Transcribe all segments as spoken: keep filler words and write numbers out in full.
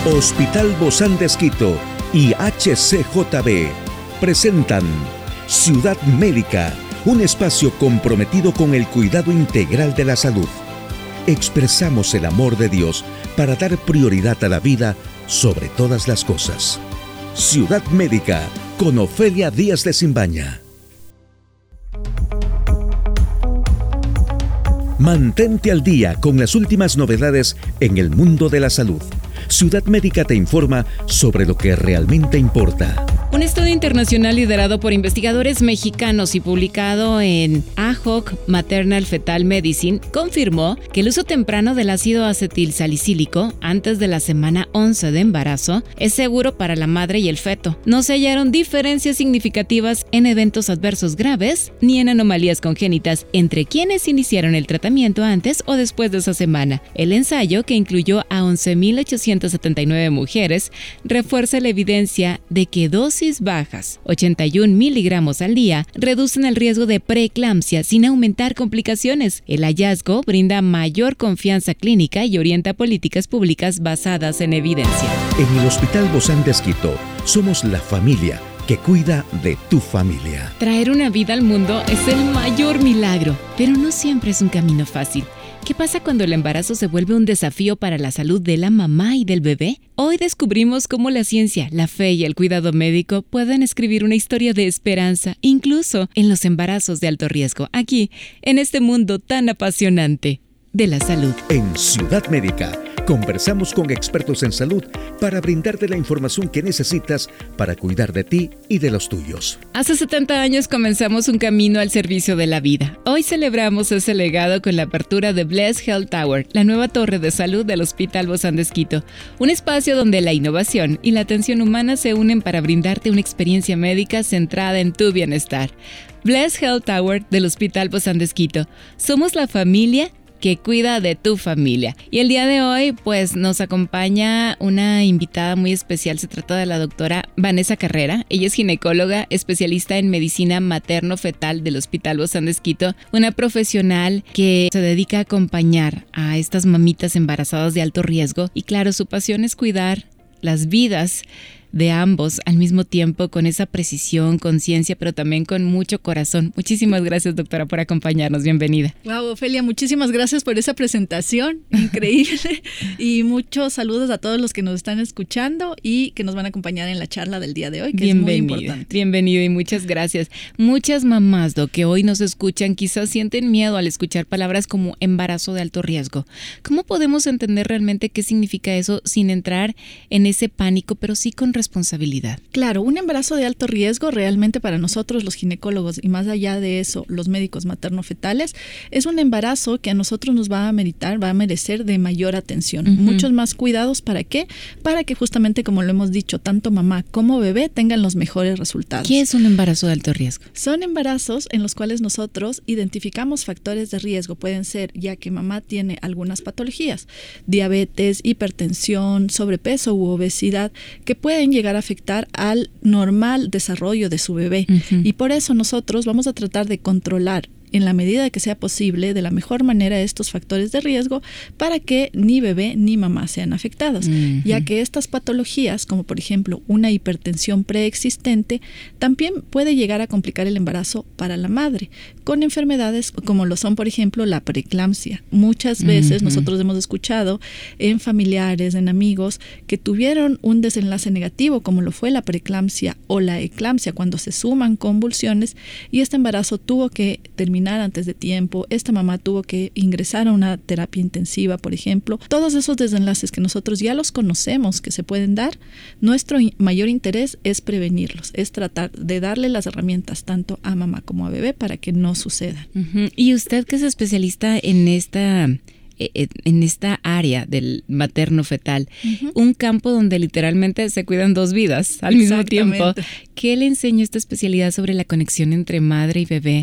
Hospital Bozán de Esquito y H C J B presentan Ciudad Médica, un espacio comprometido con el cuidado integral de la salud. Expresamos el amor de Dios para dar prioridad a la vida sobre todas las cosas. Ciudad Médica con Ofelia Díaz de Simbaña. Mantente al día con las últimas novedades en el mundo de la salud. Ciudad Médica te informa sobre lo que realmente importa. Un estudio internacional liderado por investigadores mexicanos y publicado en A H O C Maternal Fetal Medicine confirmó que el uso temprano del ácido acetilsalicílico antes de la semana once de embarazo es seguro para la madre y el feto. No se hallaron diferencias significativas en eventos adversos graves ni en anomalías congénitas entre quienes iniciaron el tratamiento antes o después de esa semana. El ensayo, que incluyó a once mil ochocientas setenta y nueve mujeres, refuerza la evidencia de que dosis bajas, ochenta y un miligramos al día, reducen el riesgo de preeclampsia sin aumentar complicaciones. El hallazgo brinda mayor confianza clínica y orienta políticas públicas basadas en evidencia. En el Hospital Bozán de Esquito somos la familia que cuida de tu familia. Traer una vida al mundo es el mayor milagro, pero no siempre es un camino fácil. ¿Qué pasa cuando el embarazo se vuelve un desafío para la salud de la mamá y del bebé? Hoy descubrimos cómo la ciencia, la fe y el cuidado médico pueden escribir una historia de esperanza, incluso en los embarazos de alto riesgo, aquí, en este mundo tan apasionante de la salud. En Ciudad Médica conversamos con expertos en salud para brindarte la información que necesitas para cuidar de ti y de los tuyos. Hace setenta años comenzamos un camino al servicio de la vida. Hoy celebramos ese legado con la apertura de Bless Health Tower, la nueva torre de salud del Hospital Bozán de Esquito, un espacio donde la innovación y la atención humana se unen para brindarte una experiencia médica centrada en tu bienestar. Bless Health Tower del Hospital Bozán de Esquito. Somos la familia que cuida de tu familia. Y el día de hoy, pues, nos acompaña una invitada muy especial. Se trata de la doctora Vanessa Carrera. Ella es ginecóloga, especialista en medicina materno-fetal del Hospital Bozán de Esquito, una profesional que se dedica a acompañar a estas mamitas embarazadas de alto riesgo. Y claro, su pasión es cuidar las vidas de ambos al mismo tiempo, con esa precisión, conciencia, pero también con mucho corazón. Muchísimas gracias, doctora, por acompañarnos. Bienvenida. Wow, Ofelia, muchísimas gracias por esa presentación increíble y muchos saludos a todos los que nos están escuchando y que nos van a acompañar en la charla del día de hoy, que Bienvenida, es muy importante. Bienvenido y muchas gracias. Muchas mamás, Doc, que hoy nos escuchan, quizás sienten miedo al escuchar palabras como embarazo de alto riesgo. ¿Cómo podemos entender realmente qué significa eso sin entrar en ese pánico, pero sí con responsabilidad? Claro, un embarazo de alto riesgo realmente para nosotros los ginecólogos y más allá de eso los médicos materno-fetales es un embarazo que a nosotros nos va a meritar, va a merecer de mayor atención, uh-huh. muchos más cuidados. ¿Para qué? Para que justamente, como lo hemos dicho, tanto mamá como bebé tengan los mejores resultados. ¿Qué es un embarazo de alto riesgo? Son embarazos en los cuales nosotros identificamos factores de riesgo. Pueden ser ya que mamá tiene algunas patologías, diabetes, hipertensión, sobrepeso u obesidad, que pueden llegar a afectar al normal desarrollo de su bebé. Uh-huh. Y por eso nosotros vamos a tratar de controlar en la medida que sea posible, de la mejor manera, estos factores de riesgo para que ni bebé ni mamá sean afectados, uh-huh. ya que estas patologías, como por ejemplo una hipertensión preexistente, también puede llegar a complicar el embarazo para la madre, con enfermedades como lo son, por ejemplo, la preeclampsia. Muchas veces uh-huh. nosotros hemos escuchado en familiares, en amigos, que tuvieron un desenlace negativo, como lo fue la preeclampsia o la eclampsia, cuando se suman convulsiones, y este embarazo tuvo que terminar antes de tiempo, esta mamá tuvo que ingresar a una terapia intensiva, por ejemplo. Todos esos desenlaces que nosotros ya los conocemos que se pueden dar, nuestro mayor interés es prevenirlos, es tratar de darle las herramientas tanto a mamá como a bebé para que no sucedan. Uh-huh. Y usted, que es especialista en esta en esta área del materno-fetal, uh-huh. un campo donde literalmente se cuidan dos vidas al mismo tiempo. ¿Qué le enseña esta especialidad sobre la conexión entre madre y bebé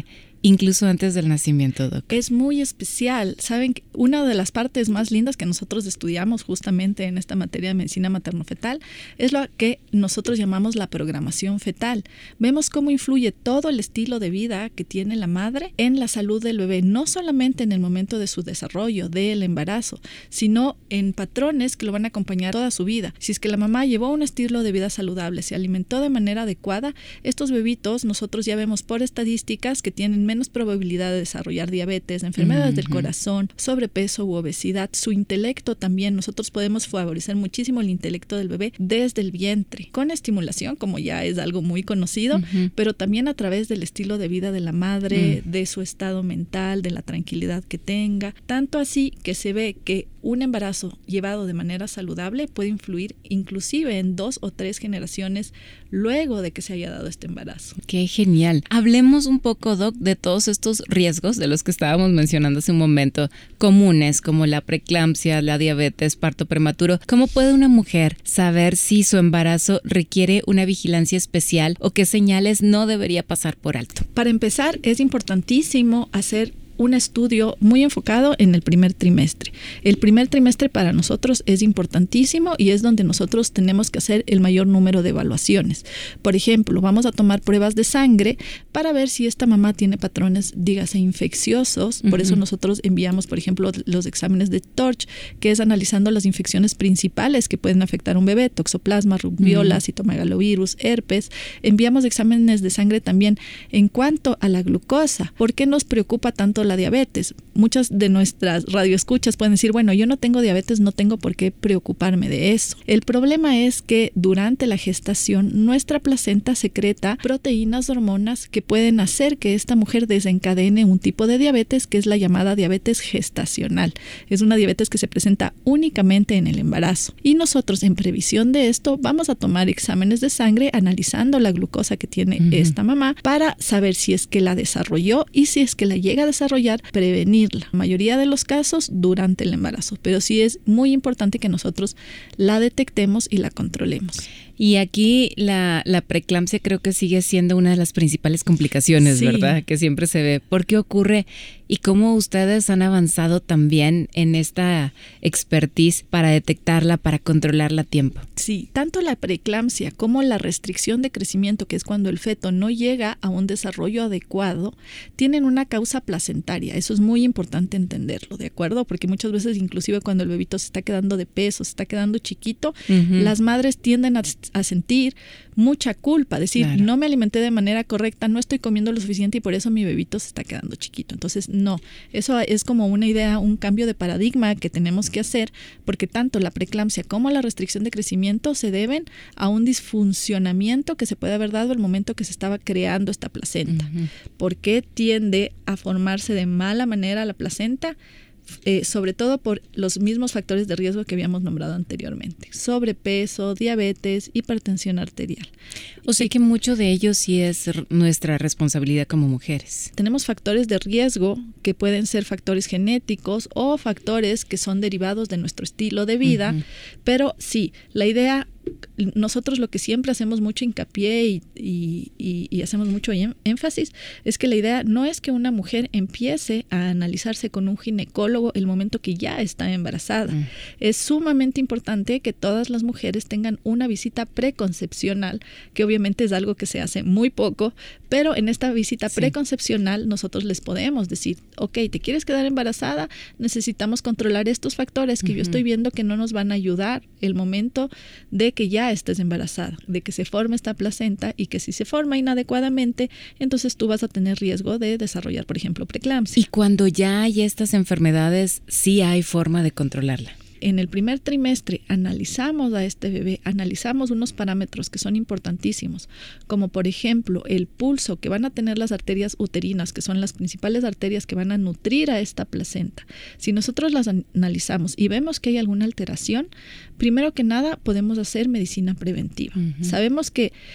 incluso antes del nacimiento, Doc. Es muy especial. Saben, una de las partes más lindas que nosotros estudiamos justamente en esta materia de medicina materno-fetal es lo que nosotros llamamos la programación fetal. Vemos cómo influye todo el estilo de vida que tiene la madre en la salud del bebé, no solamente en el momento de su desarrollo, del embarazo, sino en patrones que lo van a acompañar toda su vida. Si es que la mamá llevó un estilo de vida saludable, se alimentó de manera adecuada, estos bebitos nosotros ya vemos por estadísticas que tienen menos probabilidad de desarrollar diabetes, enfermedades uh-huh. del corazón, sobrepeso u obesidad. Su intelecto también, nosotros podemos favorecer muchísimo el intelecto del bebé desde el vientre, con estimulación, como ya es algo muy conocido, uh-huh. pero también a través del estilo de vida de la madre, uh-huh. de su estado mental, de la tranquilidad que tenga. Tanto así que se ve que un embarazo llevado de manera saludable puede influir inclusive en dos o tres generaciones luego de que se haya dado este embarazo. ¡Qué genial! Hablemos un poco, Doc, de todos estos riesgos de los que estábamos mencionando hace un momento, comunes como la preeclampsia, la diabetes, parto prematuro. ¿Cómo puede una mujer saber si su embarazo requiere una vigilancia especial o qué señales no debería pasar por alto? Para empezar, es importantísimo hacer un estudio muy enfocado en el primer trimestre. El primer trimestre para nosotros es importantísimo y es donde nosotros tenemos que hacer el mayor número de evaluaciones. Por ejemplo, vamos a tomar pruebas de sangre para ver si esta mamá tiene patrones, dígase, infecciosos. Por uh-huh. eso nosotros enviamos, por ejemplo, los exámenes de Torch, que es analizando las infecciones principales que pueden afectar a un bebé, toxoplasma, rubiola, uh-huh. citomegalovirus, herpes. Enviamos exámenes de sangre también en cuanto a la glucosa. ¿Por qué nos preocupa tanto la diabetes? Muchas de nuestras radioescuchas pueden decir, bueno, yo no tengo diabetes, no tengo por qué preocuparme de eso. El problema es que durante la gestación nuestra placenta secreta proteínas, hormonas que pueden hacer que esta mujer desencadene un tipo de diabetes que es la llamada diabetes gestacional. Es una diabetes que se presenta únicamente en el embarazo. Y nosotros, en previsión de esto, vamos a tomar exámenes de sangre analizando la glucosa que tiene uh-huh. esta mamá para saber si es que la desarrolló y si es que la llega a desarrollar, prevenirla. La mayoría de los casos durante el embarazo, pero sí es muy importante que nosotros la detectemos y la controlemos. Y aquí la, la preeclampsia creo que sigue siendo una de las principales complicaciones, sí. ¿verdad? Que siempre se ve. ¿Por qué ocurre? Y cómo ustedes han avanzado también en esta expertise para detectarla, para controlarla a tiempo. Sí, tanto la preeclampsia como la restricción de crecimiento, que es cuando el feto no llega a un desarrollo adecuado, tienen una causa placentaria. Eso es muy importante entenderlo, ¿de acuerdo? Porque muchas veces, inclusive cuando el bebito se está quedando de peso, se está quedando chiquito, uh-huh. las madres tienden a a sentir mucha culpa, decir, claro. no me alimenté de manera correcta, no estoy comiendo lo suficiente y por eso mi bebito se está quedando chiquito. Entonces, no, eso es como una idea, un cambio de paradigma que tenemos que hacer, porque tanto la preeclampsia como la restricción de crecimiento se deben a un disfuncionamiento que se puede haber dado al momento que se estaba creando esta placenta. Uh-huh. ¿Por qué tiende a formarse de mala manera la placenta? Eh, sobre todo por los mismos factores de riesgo que habíamos nombrado anteriormente: sobrepeso, diabetes, hipertensión arterial. O sea que mucho de ello sí es nuestra responsabilidad como mujeres. Tenemos factores de riesgo que pueden ser factores genéticos o factores que son derivados de nuestro estilo de vida, uh-huh. pero sí, la idea, nosotros lo que siempre hacemos mucho hincapié y, y, y, y hacemos mucho énfasis es que la idea no es que una mujer empiece a analizarse con un ginecólogo el momento que ya está embarazada. Mm. Es sumamente importante que todas las mujeres tengan una visita preconcepcional, que obviamente es algo que se hace muy poco, pero en esta visita sí. preconcepcional nosotros les podemos decir, ok, ¿te quieres quedar embarazada? Necesitamos controlar estos factores que uh-huh. yo estoy viendo que no nos van a ayudar el momento de que ya estés embarazada, de que se forme esta placenta, y que si se forma inadecuadamente, entonces tú vas a tener riesgo de desarrollar, por ejemplo, preeclampsia. Y cuando ya hay estas enfermedades, sí hay forma de controlarla. En el primer trimestre analizamos a este bebé, analizamos unos parámetros que son importantísimos, como por ejemplo el pulso que van a tener las arterias uterinas, que son las principales arterias que van a nutrir a esta placenta. Si nosotros las analizamos y vemos que hay alguna alteración, primero que nada podemos hacer medicina preventiva. Uh-huh. Sabemos que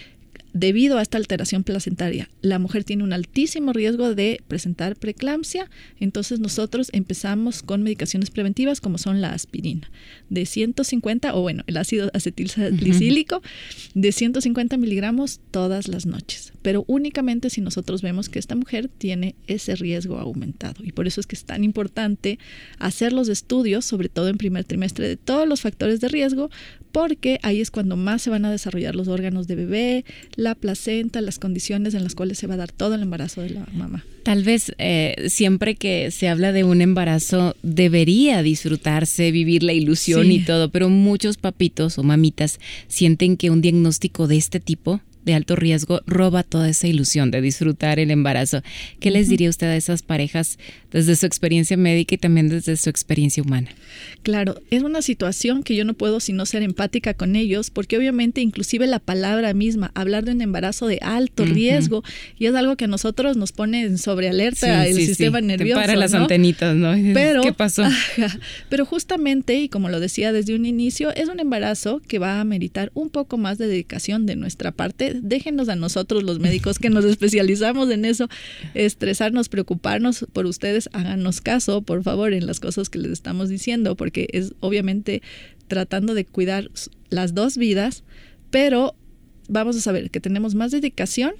debido a esta alteración placentaria, la mujer tiene un altísimo riesgo de presentar preeclampsia. Entonces nosotros empezamos con medicaciones preventivas como son la aspirina de ciento cincuenta, o bueno, el ácido acetilsalicílico uh-huh. de ciento cincuenta miligramos todas las noches, pero únicamente si nosotros vemos que esta mujer tiene ese riesgo aumentado. Y por eso es que es tan importante hacer los estudios, sobre todo en primer trimestre, de todos los factores de riesgo, porque ahí es cuando más se van a desarrollar los órganos de bebé, la placenta, las condiciones en las cuales se va a dar todo el embarazo de la mamá. Tal vez eh, siempre que se habla de un embarazo debería disfrutarse, vivir la ilusión sí. y todo, pero muchos papitos o mamitas sienten que un diagnóstico de este tipo, de alto riesgo, roba toda esa ilusión de disfrutar el embarazo. ¿Qué uh-huh. les diría usted a esas parejas desde su experiencia médica y también desde su experiencia humana? Claro, es una situación que yo no puedo sino ser empática con ellos, porque obviamente inclusive la palabra misma, hablar de un embarazo de alto uh-huh. riesgo, y es algo que a nosotros nos pone en sobrealerta sí, el sí, sistema sí. nervioso. Te para las ¿no? antenitas, ¿no? Pero, ¿qué pasó? Ajá, pero justamente, y como lo decía desde un inicio, es un embarazo que va a meritar un poco más de dedicación de nuestra parte. Déjenos a nosotros los médicos que nos especializamos en eso, estresarnos, preocuparnos por ustedes, háganos caso, por favor, en las cosas que les estamos diciendo, porque es obviamente tratando de cuidar las dos vidas, pero vamos a saber que tenemos más dedicación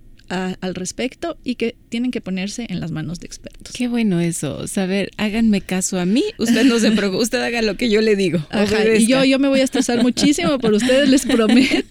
a, al respecto y que tienen que ponerse en las manos de expertos. Qué bueno eso, saber, háganme caso a mí, usted no se preocupe, usted haga lo que yo le digo. Ajá, y yo, yo me voy a estresar muchísimo por ustedes, les prometo.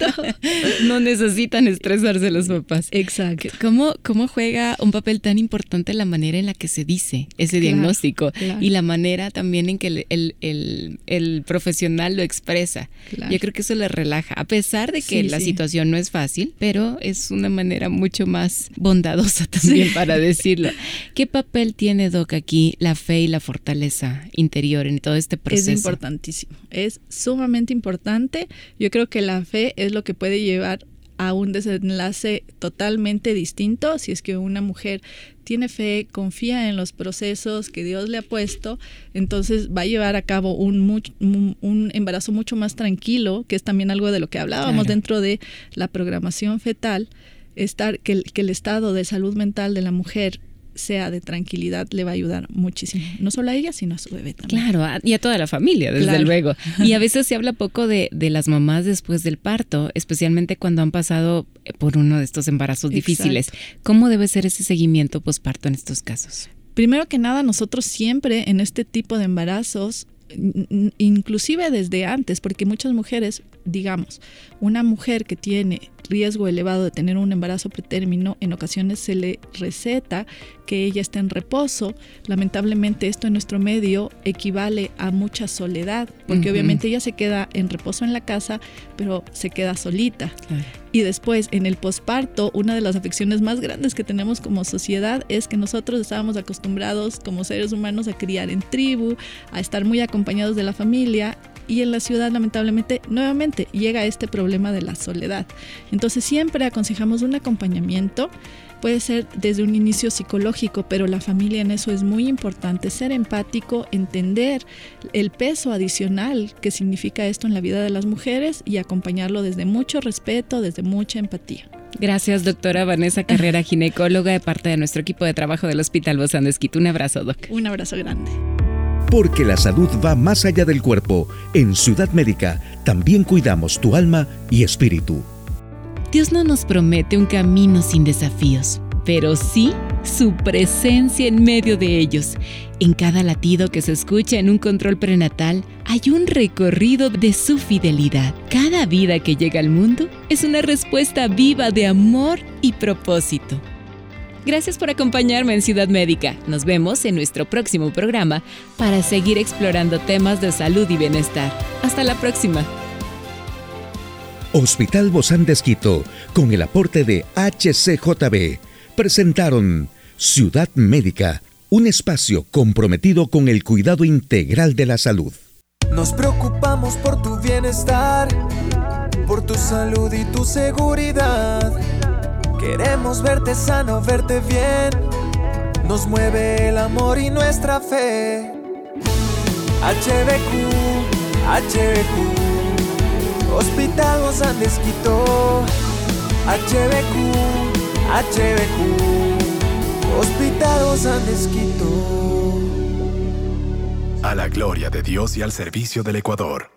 No necesitan estresarse los papás. Exacto. ¿Cómo, cómo juega un papel tan importante la manera en la que se dice ese claro, diagnóstico claro. y la manera también en que el, el, el, el profesional lo expresa? Claro. Yo creo que eso le relaja, a pesar de que sí, la sí. situación no es fácil, pero es una manera mucho más bondadosa también sí. para decirlo. ¿Qué papel tiene, Doc, aquí la fe y la fortaleza interior en todo este proceso? Es importantísimo, es sumamente importante. Yo creo que la fe es lo que puede llevar a un desenlace totalmente distinto. Si es que una mujer tiene fe, confía en los procesos que Dios le ha puesto, entonces va a llevar a cabo un, much, un, un embarazo mucho más tranquilo, que es también algo de lo que hablábamos claro. dentro de la programación fetal. Estar, que el, que el estado de salud mental de la mujer sea de tranquilidad le va a ayudar muchísimo, no solo a ella sino a su bebé también. Claro, y a toda la familia, desde claro. luego. Y a veces se habla poco de, de las mamás después del parto, especialmente cuando han pasado por uno de estos embarazos Exacto. difíciles. ¿Cómo debe ser ese seguimiento posparto en estos casos? Primero que nada, nosotros siempre en este tipo de embarazos, inclusive desde antes, porque muchas mujeres, digamos, una mujer que tiene riesgo elevado de tener un embarazo pretérmino, en ocasiones se le receta que ella esté en reposo. Lamentablemente esto en nuestro medio equivale a mucha soledad, porque uh-huh. obviamente ella se queda en reposo en la casa, pero se queda solita. Claro. Y después en el posparto, una de las afecciones más grandes que tenemos como sociedad es que nosotros estábamos acostumbrados como seres humanos a criar en tribu, a estar muy acompañados de la familia, y en la ciudad lamentablemente nuevamente llega este problema de la soledad. Entonces siempre aconsejamos un acompañamiento, puede ser desde un inicio psicológico, pero la familia en eso es muy importante, ser empático, entender el peso adicional que significa esto en la vida de las mujeres y acompañarlo desde mucho respeto, desde mucha empatía. Gracias, doctora Vanessa Carrera, ginecóloga de parte de nuestro equipo de trabajo del Hospital Bozán de Esquito. Un abrazo, doc. Un abrazo grande. Porque la salud va más allá del cuerpo. En Ciudad Médica también cuidamos tu alma y espíritu. Dios no nos promete un camino sin desafíos, pero sí su presencia en medio de ellos. En cada latido que se escucha en un control prenatal hay un recorrido de su fidelidad. Cada vida que llega al mundo es una respuesta viva de amor y propósito. Gracias por acompañarme en Ciudad Médica. Nos vemos en nuestro próximo programa para seguir explorando temas de salud y bienestar. Hasta la próxima. Hospital Bozán de Esquito, con el aporte de H C J B, presentaron Ciudad Médica, un espacio comprometido con el cuidado integral de la salud. Nos preocupamos por tu bienestar, por tu salud y tu seguridad. Queremos verte sano, verte bien. Nos mueve el amor y nuestra fe. H B Q, H B Q, Hospital Bozán de Esquito. H B Q, H B Q, Hospital Bozán de Esquito. A la gloria de Dios y al servicio del Ecuador.